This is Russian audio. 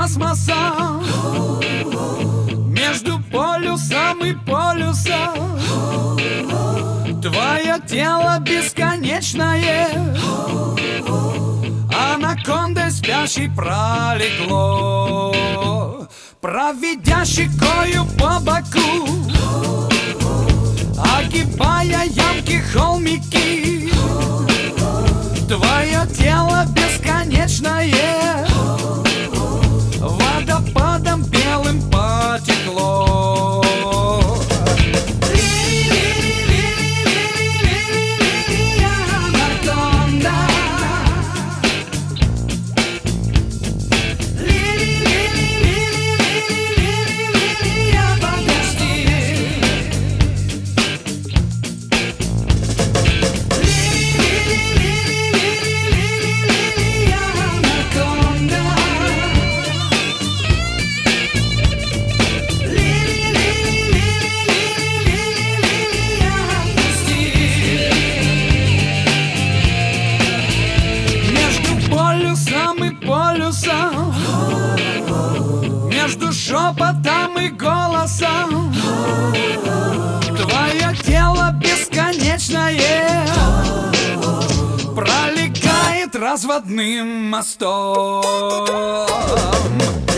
космоса, между полюсом и полюсом. Твое тело бесконечное анакондой спящей пролегло, проведя щекою по боку, огибая ямки, холмики. Твое тело бесконечное водопадом белым потекло. Полюсом, между шепотом и голосом. Твое тело бесконечное пролегает разводным мостом.